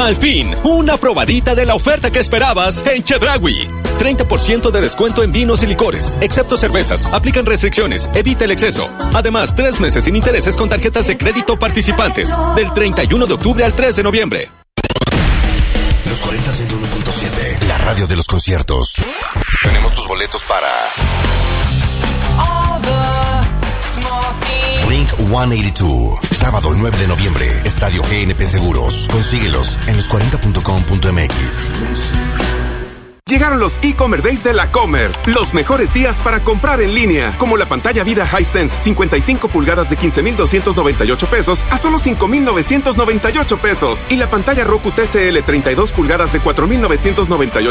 Al fin, una probadita de la oferta que esperabas en Chedraui. 30% de descuento en vinos y licores, excepto cervezas. Aplican restricciones. Evita el exceso. Además, 3 meses sin intereses con tarjetas de crédito participantes. Del 31 de octubre al 3 de noviembre. Los 40 101.7, la radio de los conciertos. Tenemos tus boletos para Blink 182, sábado 9 de noviembre, Estadio GNP Seguros. Consíguelos en los40.com.mx. Llegaron los e-Commerce Days de la Comer. Los mejores días para comprar en línea. Como la pantalla Vida Hisense 55 pulgadas de 15,298 pesos a solo 5,998 pesos. Y la pantalla Roku TCL 32 pulgadas de 4,998